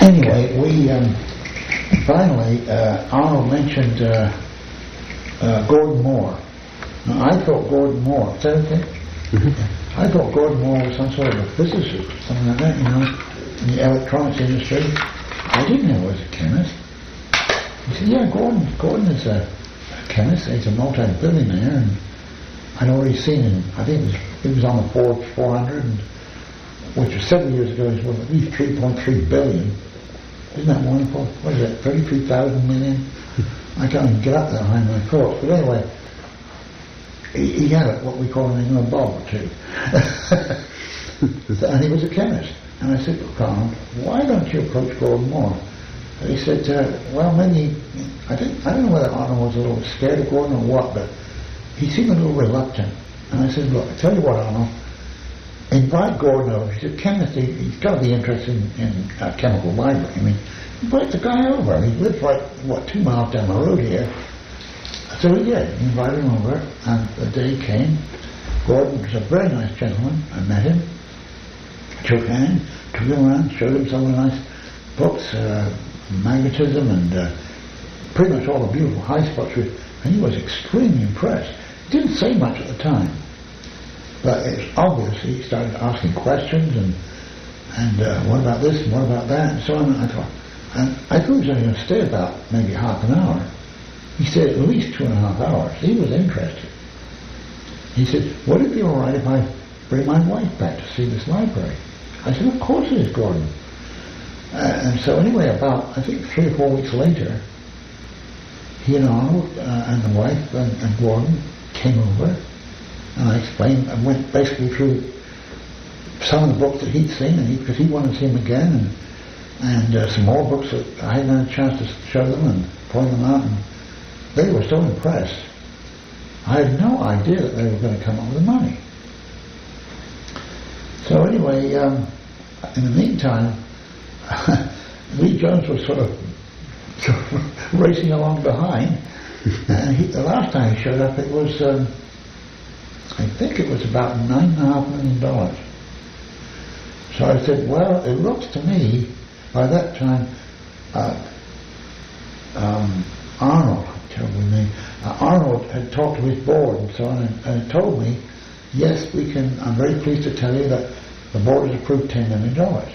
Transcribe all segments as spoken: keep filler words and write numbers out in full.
anyway, we um, finally, uh, Arnold mentioned uh, uh, Gordon Moore. Now, I thought Gordon Moore, is that okay? Mm-hmm. I thought Gordon Moore was some sort of a physicist, something like that, you know, in the electronics industry. I didn't know he was a chemist. He said, yeah, Gordon Gordon is a, a chemist, he's a multi-billionaire, and I'd already seen him. I think it was, he was on the Forbes four hundred, and, which was several years ago, he was worth at least three point three billion. Isn't that wonderful? What is it, thirty-three thousand million? I can't even get up that high in my thoughts. But anyway, he, he had a, what we call in England, bob or two. And he was a chemist. And I said, look, Arnold, why don't you approach Gordon Moore? And he said, uh, well, maybe, I think, I don't know whether Arnold was a little scared of Gordon or what, but he seemed a little reluctant. And I said, look, I tell you what, Arnold, invite Gordon over. He's a chemist. He, he's got to be interested in, in uh, chemical library. I mean, invite the guy over. He lives right, what, two miles down the road here. So we did. We invited him over, and the day came. Gordon was a very nice gentleman. I met him, shook hands, took him around, showed him some of the nice books, uh, magnetism, and uh, pretty much all the beautiful high spots. And he was extremely impressed. He didn't say much at the time, but it's obvious he started asking questions and and uh, what about this and what about that and so on. And I thought, and I thought he was only going to stay about maybe half an hour. He stayed at least two and a half hours. He was interested. He said, would it be all right if I bring my wife back to see this library? I said, of course it is, Gordon. Uh, and so anyway, about, I think three or four weeks later, he and Arnold uh, and the wife and, and Gordon came over, and I explained, I went basically through some of the books that he'd seen, and he, because he wanted to see them again, and, and uh, some more books that I hadn't had a chance to show them and point them out, and they were so impressed. I had no idea that they were going to come up with the money. So anyway, um, in the meantime, Lee Jones was sort of, sort of racing along behind, and he, the last time he showed up, it was, um, I think it was about nine and a half million dollars. So I said, well, it looks to me, by that time, uh, um, Arnold, terrible name, uh, Arnold had talked to his board and so on, and, and told me, yes, we can, I'm very pleased to tell you that the board has approved ten million dollars.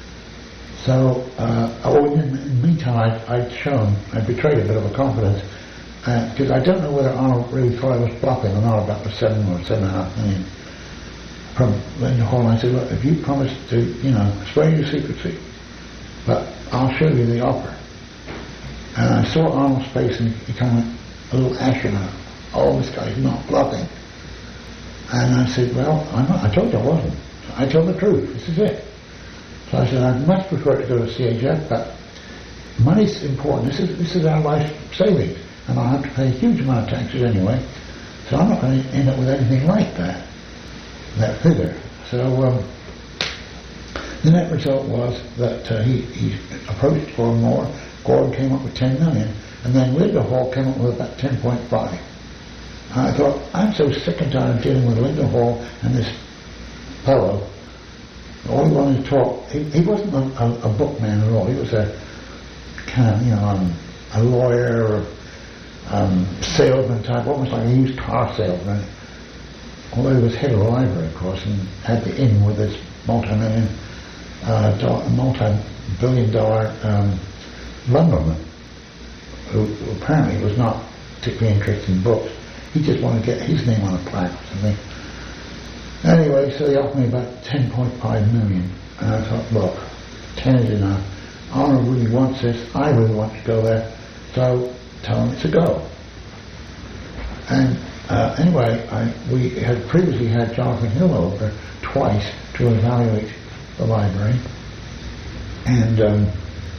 So, uh, oh, in, in the meantime, I'd, I'd shown, I betrayed a bit of a confidence, because uh, I don't know whether Arnold really thought I was bluffing or not about the seven or seven and a half million from Linda Hall. And I said, look, if you promise to, you know, swear your secrecy, but I'll show you the offer. And I saw Arnold's face, and he kind of went a little ashen. Oh, this guy's not bluffing. And I said, well, I'm not, I told you I wasn't. I told the truth. This is it. So I said, I'd much prefer to go to C H F, but money's important. This is this is our life savings, and I'll have to pay a huge amount of taxes anyway. So I'm not going to end up with anything like that, that figure. So um, the net result was that uh, he, he approached Gordon Moore. Gordon came up with ten million, and then Linda Hall came up with about ten point five. I thought, I'm so sick and tired of dealing with Linda Hall and this fellow. All he wanted to talk, he, he wasn't a, a, a bookman at all. He was a kind of, you know, um, a lawyer or um, salesman type, almost like a used car salesman. Although he was head of the library, of course, and had the in with this multi-million, uh, dollar, multi-billion dollar um, lumberman, who, who apparently was not particularly interested in books. He just wanted to get his name on a plaque or something. Anyway, so they offered me about ten point five million, and I thought, look, ten is enough. Arnold really wants this. I really want to go there, so tell him it's a go. And uh, anyway, I, we had previously had Jonathan Hill over twice to evaluate the library, and um,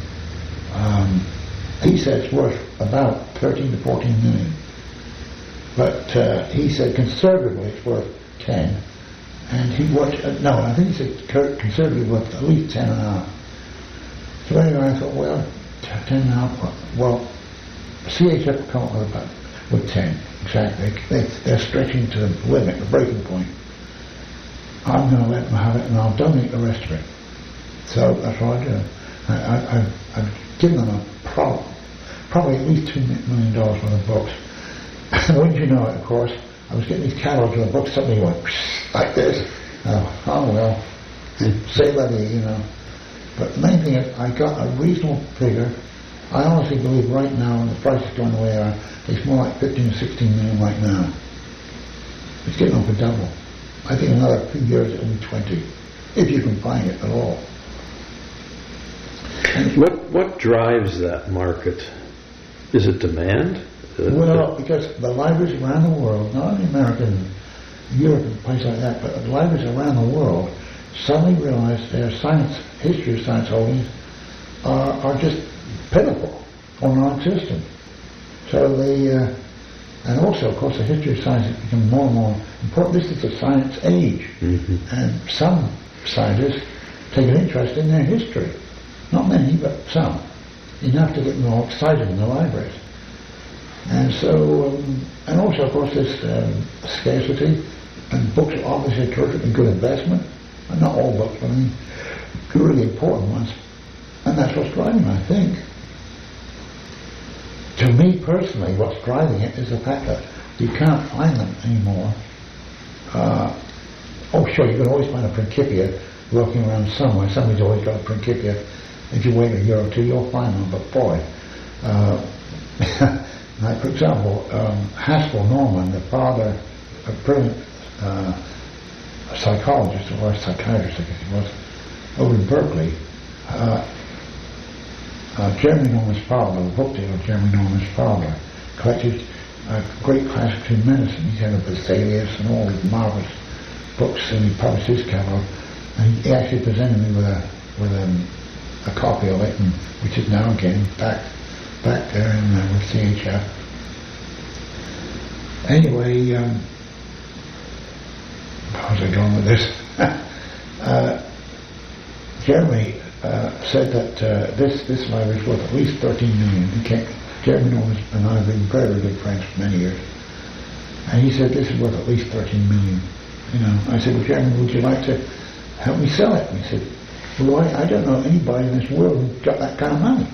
um, he said it's worth about thirteen to fourteen million. But uh, he said conservatively it's worth ten, and he watched. Uh, no, I think he said conservatively worth at least ten and a half. So anyway, I thought, well, ten and a half. Well, C H F will come up with about with ten exactly. They, they're stretching to the limit, the breaking point. I'm going to let them have it, and I'll donate the rest of it. So that's what I do. I, I, I've, I've given them a pro- probably at least two million dollars worth of books. And wouldn't you know it, of course, I was getting these catalogs of the books, suddenly went like this. Oh, oh well, say that, you know. But the main thing is, I got a reasonable figure. I honestly believe right now, when the price is going the way they are, it's more like fifteen or sixteen million right now. It's getting over double. I think another few years it'll be twenty, if you can find it at all. And what what drives that market? Is it demand? Well, because the libraries around the world, not only America and Europe and places like that, but the libraries around the world suddenly realize their science, history of science holdings are, are just pitiful or non-existent. So they, uh, and also, of course, the history of science has become more and more important. This is a science age, mm-hmm. and some scientists take an interest in their history. Not many, but some. Enough to get them all excited in the libraries. And so, um, and also, of course, this um, scarcity, and books are obviously a terrifically good investment. And not all books, but I mean, really important ones. And that's what's driving, I think. To me personally, what's driving it is the fact that you can't find them anymore. Uh, oh, sure, you can always find a Principia walking around somewhere. Somebody's always got a Principia. If you wait a year or two, you'll find them. But boy, uh, like for example, um, Haskell Norman, the father, a brilliant uh, psychologist or psychiatrist, I guess he was, over in Berkeley. Uh, uh, Jeremy Norman's father, the book dealer Jeremy Norman's father, collected uh, great classics in medicine. He had a Vesalius and all these marvelous books, and he published his catalog. And he actually presented me with a with a, a copy of it, and, which is now again back back there in uh, with C H F. Anyway, um, how's I going with this? uh, Jeremy uh, said that uh, this this library is worth at least thirteen million. He can't, Jeremy Norman and I have been very, very good friends for many years, and he said this is worth at least thirteen million. You know, I said, well, Jeremy, would you like to help me sell it? And he said, well, I, I don't know anybody in this world who's got that kind of money.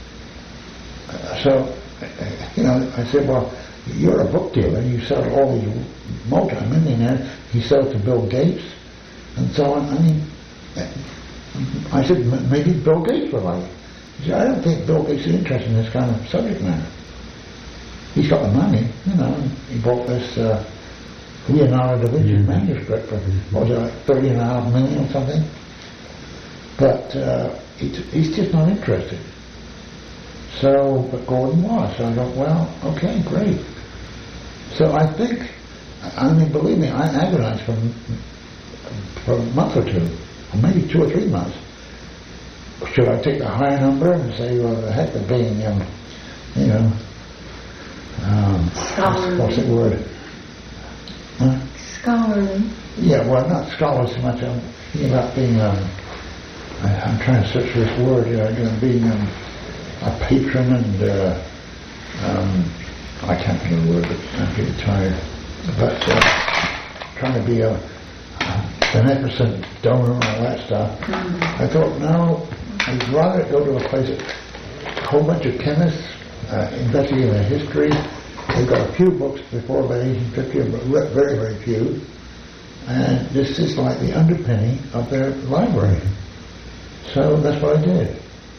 Uh, so, uh, you know, I said, well, you're a book dealer, you sell all these multi-millionaires, he sells to Bill Gates, and so on. I mean, I said, maybe Bill Gates would like it. He said, I don't think Bill Gates is interested in this kind of subject matter. He's got the money, you know, he bought this uh, Leonardo da Vinci mm-hmm. manuscript for, what was it, like thirty and a half million or something? But uh, he's, he's just not interested. So, but Gordon was. So I thought, well, okay, great. So I think, I mean, believe me, I agonized for, for a month or two, or maybe two or three months. Should I take the higher number and say, well, the heck of being, um, you know, um, what's, what's the word? Huh? Scholarly. Yeah, well, not scholarly so much. I'm thinking about being, um, I, I'm trying to search for this word, you know, you know being um, a patron and, uh, um, I can't think of the word, but I'm getting tired. But uh, trying to be a, a beneficent donor and all that stuff. Mm-hmm. I thought, no, I'd rather go to a place that a whole bunch of chemists uh, investigating their history. They've got a few books before about eighteen fifty, but very, very few. And this is like the underpinning of their library. So that's what I did.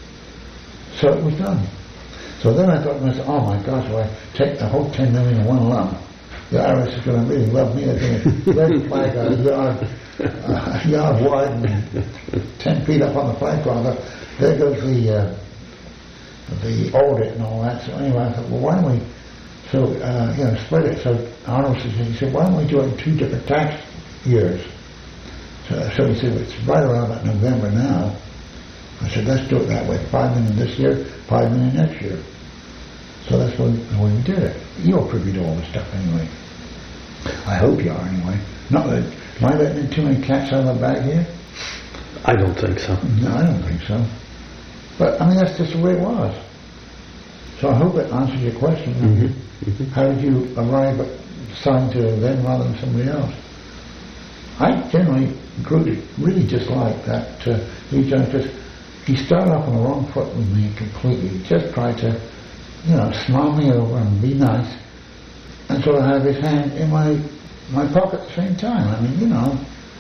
So it was done. So then I thought to myself, oh my gosh, if I take the whole ten million in one lump, the I R S is going to really love me. They're going to red flag a yard, uh, a yard wide and ten feet up on the flagpole. There goes the uh, the audit and all that. So anyway, I thought, well, why don't we so uh, you know split it? So Arnold said, he said, why don't we do it in two different tax years? So, so he said, well, it's right around about November now. I said, let's do it that way. Five million this year, five million next year. So that's when, when we did it. You're privy to all this stuff anyway. I hope you are anyway. Not that, am I letting in too many cats out of the bag here? I don't think so. No, I don't think so. But, I mean, that's just the way it was. So I hope it answers your question. Mm-hmm. Mm-hmm. How did you arrive at selling to them rather than somebody else? I generally grew to really dislike that uh, these youngsters. he started off on the wrong foot with me completely. He just tried to, you know, smile me over and be nice, and sort of have his hand in my my pocket at the same time. I mean, you know.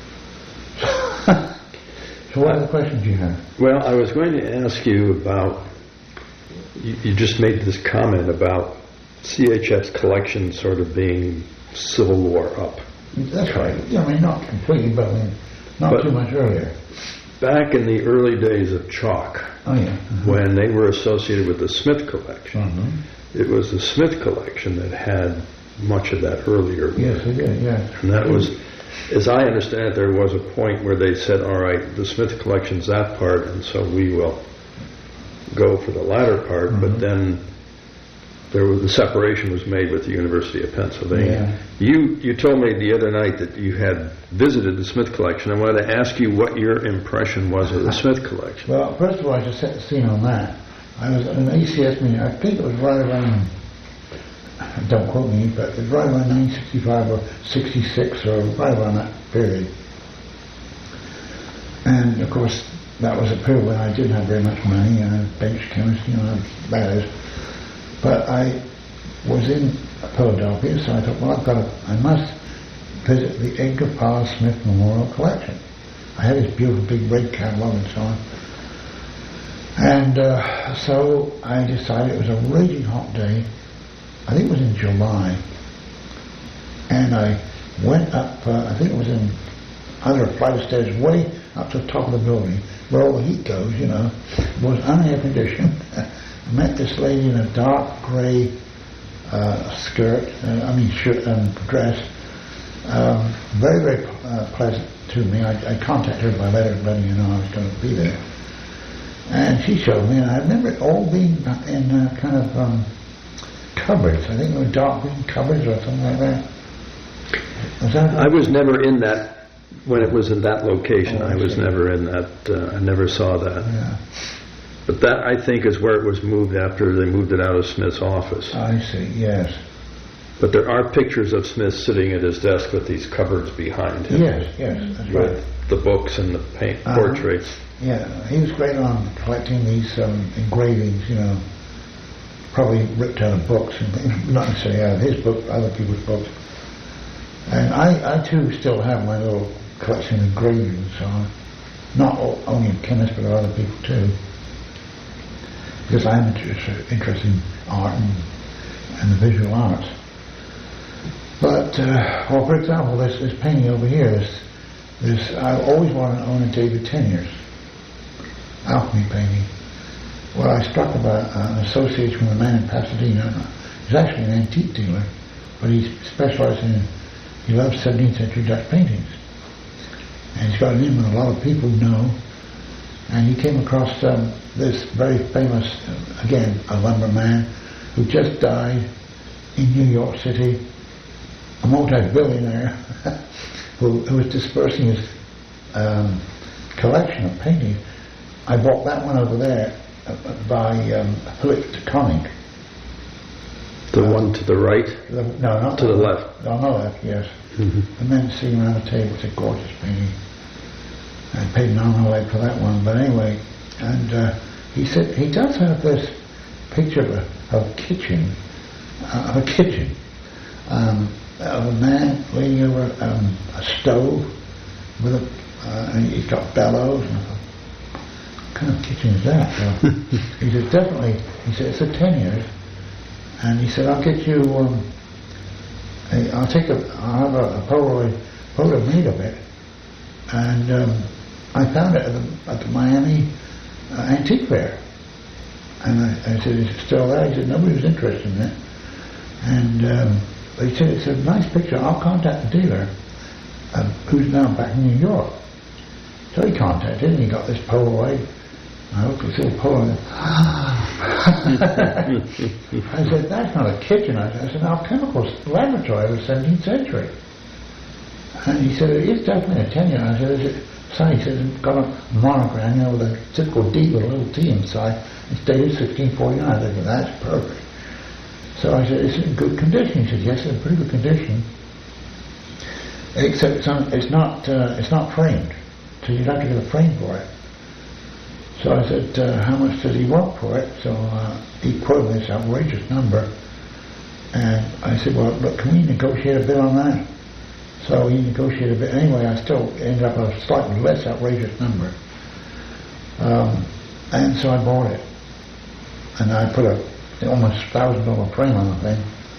So what are the questions you have? Well, I was going to ask you about, you, you just made this comment about C H F's collection sort of being Civil War up. That's right. Yeah, I mean, not completely, but I mean, not But- too much earlier. Back in the early days of chalk, Oh, yeah. Uh-huh. when they were associated with the Smith collection, Uh-huh. it was the Smith collection that had much of that earlier work. Yes, it did, yeah. And that was, as I understand it, there was a point where they said, all right, the Smith collection's that part, and so we will go for the latter part, Mhm. but then there was, the separation was made with the University of Pennsylvania. Yeah. You you told me the other night that you had visited the Smith collection. I wanted to ask you what your impression was of the Smith collection. Well, first of all, I just set the scene on that. I was at an A C S meeting, I think it was right around, don't quote me, but it was right around nineteen sixty-five or sixty-six or right around that period. And of course, that was a period when I didn't have very much money, and I had bench chemistry, you know, that is. But I was in Philadelphia, so I thought, well, I've got to, I must visit the Edgar Powell Smith Memorial Collection. I had this beautiful big red catalog and so on. And uh, so I decided, it was a raging hot day, I think it was in July, and I went up, uh, I think it was in, under a flight of stairs, way up to the top of the building, where all the heat goes, you know. It was unair conditioned. I met this lady in a dark grey uh, skirt, uh, I mean shirt and dress, um, very, very uh, pleasant to me. I, I contacted her by letter letting her know I was going to be there. And she showed me, and I remember it all being in uh, kind of um, cupboards. I think they were dark green cupboards or something like that. Was that I was never in that, when it was in that location, Oh, I I was see. never in that, uh, I never saw that. Yeah, But that, I think, is where it was moved after they moved it out of Smith's office. I see, yes. But there are pictures of Smith sitting at his desk with these cupboards behind him. Yes, yes, that's right. With the books and the paint Uh-huh. portraits. Yeah, he was great on collecting these um, engravings, you know, probably ripped out of books and things, not necessarily out of his book, other people's books. And I, I too still have my little collection of engravings and so on. Not all, only of chemists, but of other people too. Because I'm interested, interested in art and, and the visual arts. But, uh, well, for example, this, this painting over here, this, this, I always wanted to own a David Teniers alchemy painting. Well, I struck about uh, an association with a man in Pasadena. He's actually an antique dealer, but he specialized in, he loves seventeenth century Dutch paintings. And he's got a name that a lot of people know. And he came across um, this very famous, uh, again, a lumberman who just died in New York City, a multi-billionaire who, who was dispersing his um, collection of paintings. I bought that one over there uh, by um, Philip de Koning. The Uh, one to the right? The, no, not To the that one. left. On the left, yes. Mm-hmm. The men sitting around the table. It's a gorgeous painting. I paid an arm and a leg for that one, but anyway. And uh, he said he does have this picture of a, of a kitchen, uh, of a kitchen, um, of a man leaning over um, a stove with a, uh, and he's got bellows. And I thought, what kind of kitchen is that? Well, he said, definitely. He said, it's a ten years. And he said, I'll get you, um, a, I'll take a, I'll have a, a Polaroid photo made of it. And um, I found it at the, at the Miami uh, Antique Fair. And I, I said, is it still there? He said, nobody was interested in it. And um, he said, it's a nice picture. I'll contact the dealer, um, who's now back in New York. So he contacted and he got this Polaroid. I looked at this little Polaroid. I said, that's not a kitchen. I said, it's an alchemical laboratory of the seventeenth century. And he said, it is definitely a ten year. I said, is it? So he said, it's got a monogram, you know, with a typical D with a little T inside. It's dated sixteen forty-nine. I said, well, that's perfect. So I said, it's in good condition. He said, yes, it's in pretty good condition. Except it's, un, it's not uh, it's not framed. So you'd have to get a frame for it. So I said, uh, how much does he want for it? So uh, he quoted this outrageous number. And I said, well, look, can we negotiate a bit on that? So he negotiated a bit. Anyway, I still ended up at a slightly less outrageous number. Um, and so I bought it. And I put a almost one thousand dollars frame on the thing.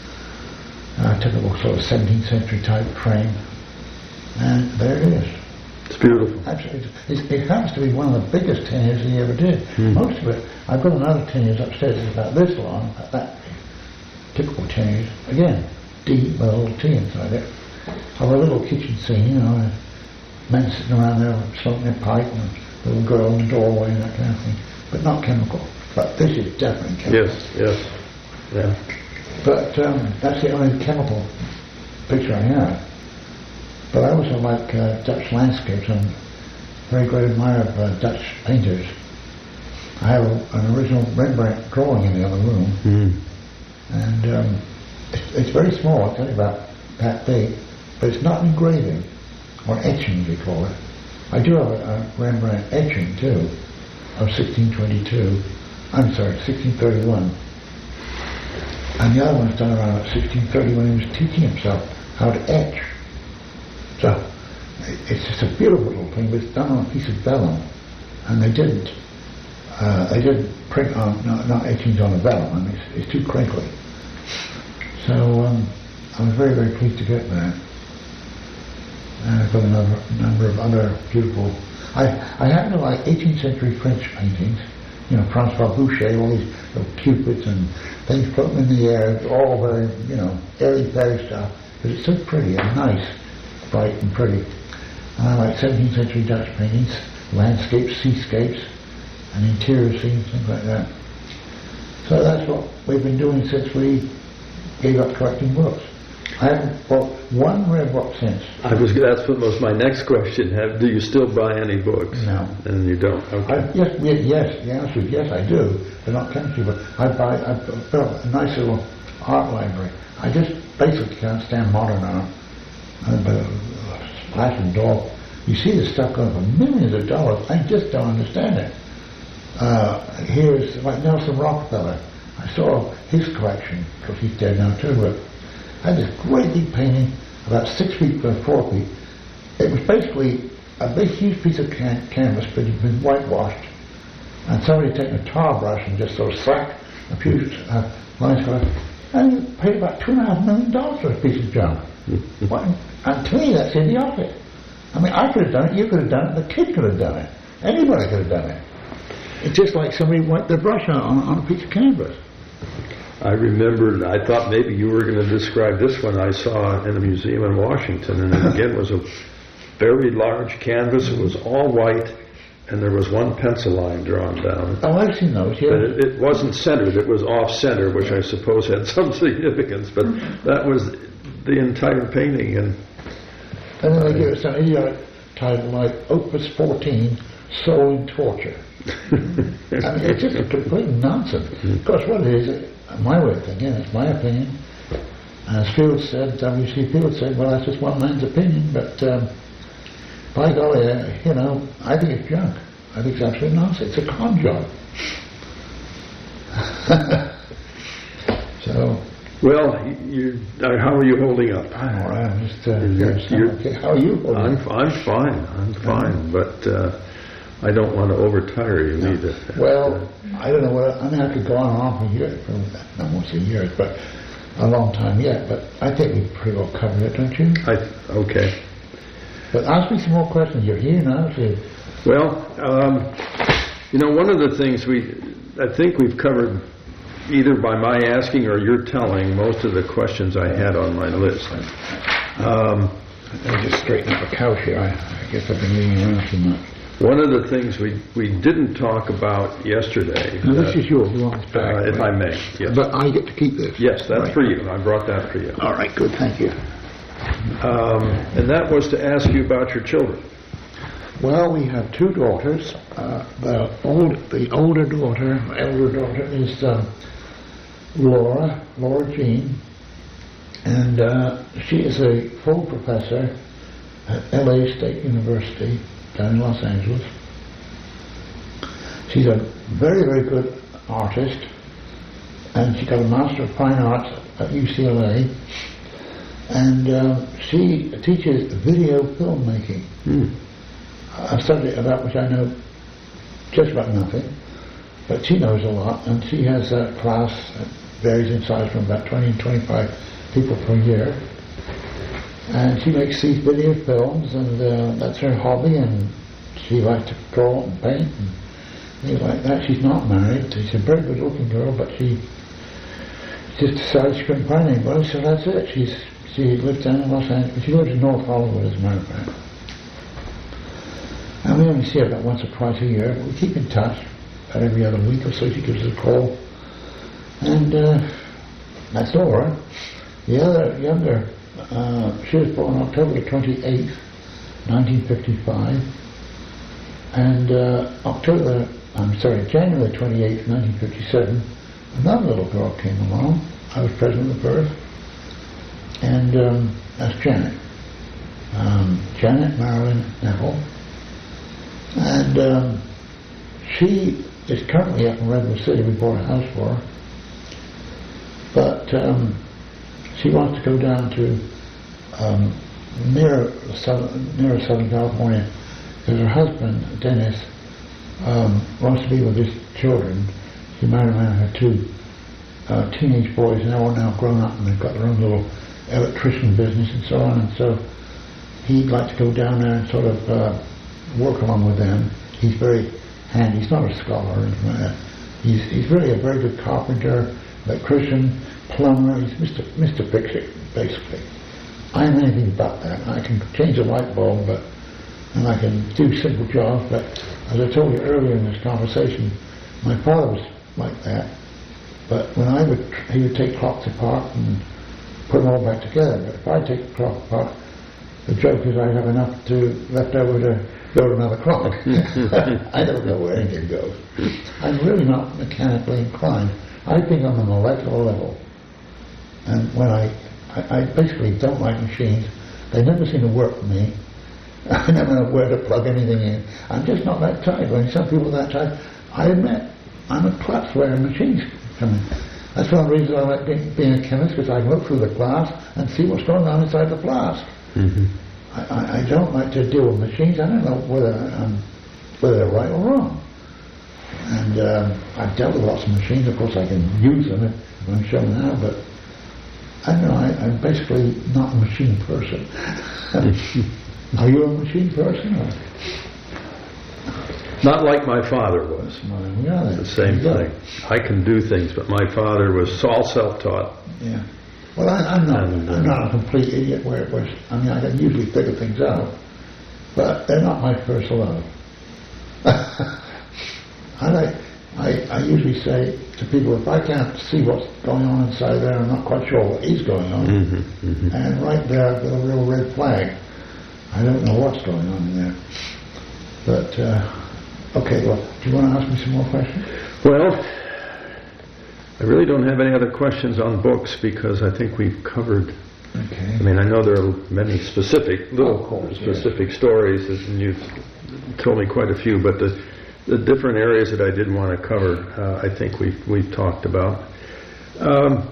A typical sort of seventeenth century type frame. And there it is. It's beautiful. Absolutely. It, it happens to be one of the biggest tenures he ever did. Mm. Most of it, I've got another tenures upstairs that's about this long, about that typical tenures. Again, D with a little T inside it. Of a little kitchen scene, you know, men sitting around there smoking their pipe and a little girl in the doorway and that kind of thing. But not chemical. But this is definitely chemical. Yes, yes. Yeah. But um, that's the only chemical picture I have. But I also like uh, Dutch landscapes. I'm a very great admirer of uh, Dutch painters. I have a, an original Rembrandt drawing in the other room. Mm. And um, it's, it's very small, it's only about that big, but it's not engraving, or etching we call it. I do have a, a Rembrandt etching too, of sixteen twenty-two, I'm sorry, sixteen thirty-one. And the other one's done around sixteen thirty when he was teaching himself how to etch. So, it's just a beautiful little thing, but it's done on a piece of vellum. And they didn't, uh, they didn't print on, not, not etchings on a vellum, I mean, it's, it's too crinkly. So, um, I was very, very pleased to get that. And I've got another number of other beautiful, I, I happen to like eighteenth century French paintings, you know, Francois Boucher, all these little cupids and things floating in the air, it's all very, you know, airy-fairy stuff, but it's so pretty and nice, bright and pretty. And I like seventeenth century Dutch paintings, landscapes, seascapes, and interior scenes, things like that. So that's what we've been doing since we gave up collecting books. I haven't bought one rare book since. I was. That's what was my next question. Have, do you still buy any books? No. And you don't. Okay. I, yes, yes. The answer is yes, I do, but not chemistry. But I buy. I built a nice little art library. I just basically can't stand modern art. Uh, but uh, Splash and Daub. You see this stuff going for millions of dollars. I just don't understand it. Uh, here's like Nelson Rockefeller. I saw his collection because he's dead now too. But I had this great big painting, about six feet by four feet. It was basically a big huge piece of can- canvas, but it had been whitewashed. And somebody had taken a tar brush and just sort of slapped a few uh, lines on it. And he paid about two and a half million dollars for a piece of junk. What? And to me, that's idiotic. I mean, I could have done it, you could have done it, the kid could have done it. Anybody could have done it. It's just like somebody wiped their brush on, on, on a piece of canvas. I remember, I thought maybe you were going to describe this one I saw in a museum in Washington, and it again was a very large canvas. It was all white, and there was one pencil line drawn down. Oh, I've seen those, yeah. But it, it wasn't centered, it was off-center, which I suppose had some significance, but that was the entire painting. And, and then they give it some idiotic title like Opus fourteen, Soul in Torture. I mean, it's just a complete nonsense. Of course, what it is, my way of thinking, it's my opinion. As Field said, W C Field said, well, that's just one man's opinion, but um, by golly, uh, you know, I think it's junk. I think it's absolutely nonsense. It's a con job. So. Well, you, uh, how are you holding up? I'm all right. I'm just, uh, you're, you're, okay. How are you holding I'm, up? I'm fine. I'm fine, but uh, I don't want to overtire you no. either. Well, uh, I don't know what, I mean, I could go on and on for years, for, not more than years, but a long time yet, but I think we've pretty well covered it, don't you? I, okay. But ask me some more questions. You're here now, so. Well, um, you know, one of the things we, I think we've covered either by my asking or your telling most of the questions I had on my list. Um, I'll just straighten up the couch here. I, I guess I've been leaning around too much. One of the things we, we didn't talk about yesterday. Now, this uh, is yours. You want this back? Uh, if right? I may, yes. But I get to keep this. Yes, that's right. for you. I brought that for you. All right, good. Thank you. Um, and that was to ask you about your children. Well, we have two daughters. Uh, the old, the older daughter, elder daughter is uh, Laura, Laura Jean, and uh, she is a full professor at L A State University down in Los Angeles. She's a very, very good artist, and she got a Master of Fine Arts at U C L A, and uh, she teaches video filmmaking. Mm. I studied that, which I know just about nothing, but she knows a lot, and she has a class that varies in size from about twenty to twenty-five people per year, and she makes these video films, and uh, that's her hobby, and she likes to draw and paint and things like that. She's not married. She's a very good looking girl, but she just decided she couldn't find anybody, so that's it. She's she lives down in Los Angeles. She lives in North Hollywood, as a matter of fact. And we only see her about once or twice a year. We keep in touch about every other week or so. She gives us a call. And uh, that's Laura. The other, younger, uh, she was born October the twenty-eighth, nineteen fifty-five. And uh, October, I'm sorry, January twenty-eighth, nineteen fifty-seven, another little girl came along. I was present at birth. And um, that's Janet. Um, Janet Marilyn Neville. And um, she is currently up in Redwood City. We bought a house for her. But um, she wants to go down to um, near, southern, near Southern California, because her husband, Dennis, um, wants to be with his children. She married a man who had two uh, teenage boys, and they're all now grown up, and they've got their own little electrician business and so on, and so he'd like to go down there and sort of uh, work along with them. He's very handy. He's not a scholar or anything like that. He's, he's really a very good carpenter, electrician, plumber. He's Mister Mister Fix-It, basically. I am anything but that. I can change a light bulb, but and I can do simple jobs, but as I told you earlier in this conversation, my father was like that. But when I would, he would take clocks apart and put them all back together. But if I take the clock apart, the joke is I'd have enough to left over to build another clock. I don't know where anything goes. I'm really not mechanically inclined. I think on a molecular level. And when I, I, I basically don't like machines. They never seem to work for me. I never know where to plug anything in. I'm just not that type. I mean, some people are that type. I admit, I'm a klutz where machines come in. That's one of the reasons I like being, being a chemist, because I can look through the glass and see what's going on inside the flask. Mm-hmm. I, I, I don't like to deal with machines. I don't know whether I'm, whether they're right or wrong. And uh, I've dealt with lots of machines. Of course, I can use them if I'm shown now, but I don't know. I, I'm basically not a machine person. Are you a machine person? Or? Not like my father was. Well, yeah, the same thing. I can do things, but my father was all self-taught. Yeah. Well, I, I'm not. And, uh, I'm not a complete idiot. Where it was. I mean, I can usually figure things out, but they're not my first love. I like. I, I usually say to people, if I can't see what's going on inside there, I'm not quite sure what is going on. Mm-hmm, mm-hmm. And right there, I've got a real red flag. I don't know what's going on in there. But, uh, okay, well, do you want to ask me some more questions? Well, I really don't have any other questions on books because I think we've covered. Okay. I mean, I know there are many specific, little of course, specific yes. stories, and you've told me quite a few, but the, the different areas that I did want to cover, uh, I think we've, we've talked about. Um,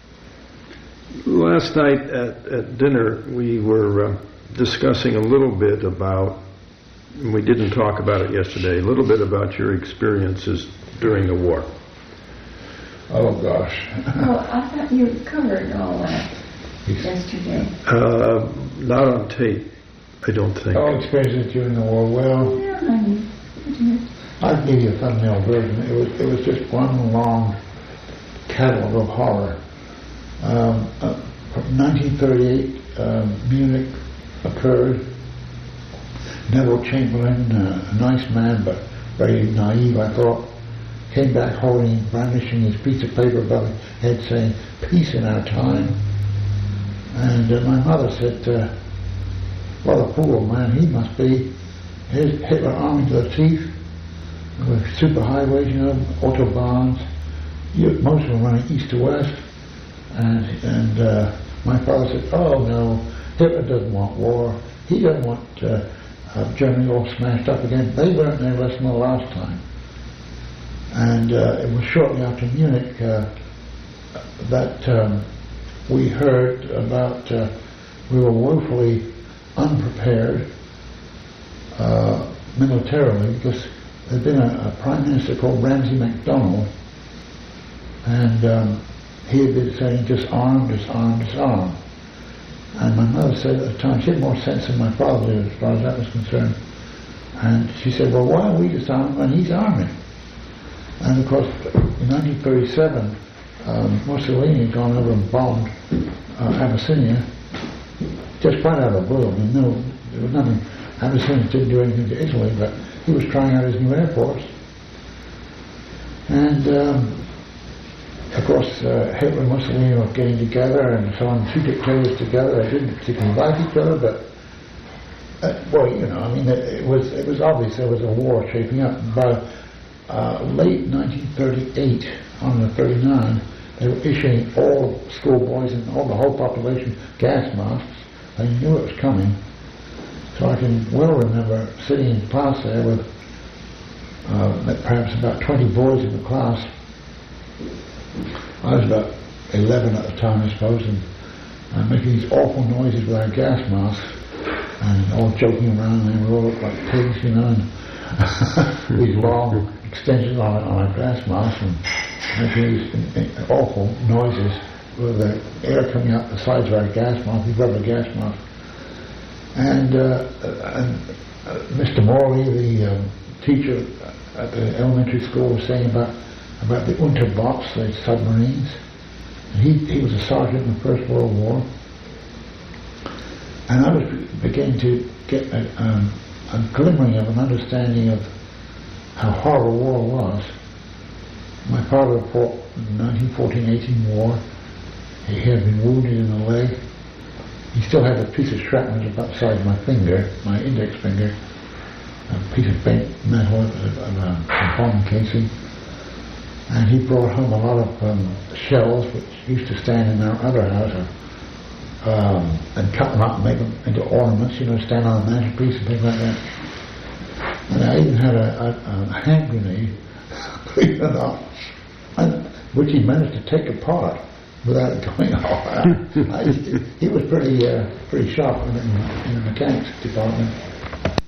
last night at, at dinner, we were uh, discussing a little bit about, and we didn't talk about it yesterday, a little bit about your experiences during the war. Oh, gosh. Well, I thought you covered all that yesterday. Uh, not on tape, I don't think. Oh, experiences during the war. Well, Yeah, I mean, I'll give you a thumbnail version. It was it was just one long catalog of horror. Um, uh, from nineteen thirty-eight, um, Munich occurred. Neville Chamberlain, uh, a nice man but very naive, I thought, came back holding, brandishing his piece of paper above his head saying, "Peace in our time." And uh, my mother said, uh, "What a fool, man, he must be. Here's Hitler armed to the teeth, with superhighways, you know, autobahns, you, most of them running east to west." And, and uh, my father said, "Oh no, Hitler doesn't want war. He doesn't want uh, uh, Germany all smashed up again. They learned their lesson the last time." And uh, it was shortly after Munich uh, that um, we heard about, uh, we were woefully unprepared uh, militarily, because there'd been a, a prime minister called Ramsay MacDonald, and um, he had been saying disarm, disarm, disarm. And my mother said at the time, she had more sense than my father did as far as that was concerned. And she said, well, why are we disarming when he's arming? And of course, in nineteen thirty-seven, um, Mussolini had gone over and bombed uh, Abyssinia, just quite out of the blue. I mean, no, there was nothing. Abyssinia didn't do anything to Italy, but he was trying out his new air force. And um, of course, uh, Hitler and Mussolini were getting together, and so on, two dictators together. They didn't particularly like each other, but uh, well, you know, I mean, it, it was it was obvious there was a war shaping up. By uh, late nineteen thirty-eight, on the thirty-nine, they were issuing all schoolboys and all the whole population gas masks. They knew it was coming. So I can well remember sitting in class there with uh, perhaps about twenty boys in the class. I was about eleven at the time, I suppose, and uh, making these awful noises with our gas masks, and all joking around, and we all looked like pigs, you know, and these long extensions on, on our gas masks, and making these awful noises with the air coming out the sides of our gas mask, these rubber gas masks. And, uh, and uh, Mister Morley, the um, teacher at the elementary school, was saying about about the Unterbots, the submarines. And he he was a sergeant in the First World War, and I was beginning to get a, um, a glimmering of an understanding of how horrible war was. My father fought in the nineteen fourteen eighteen war. He had been wounded in the leg. He still had a piece of shrapnel about the size of my finger, my index finger, a piece of bent metal of, of a bomb casing. And he brought home a lot of um, shells which used to stand in our other house, um, and cut them up and make them into ornaments, you know, stand on a mantelpiece and things like that. And I even had a, a, a hand grenade, believe it or not, and, which he managed to take apart without it going off. I, he was pretty uh, pretty sharp in, in the mechanics department.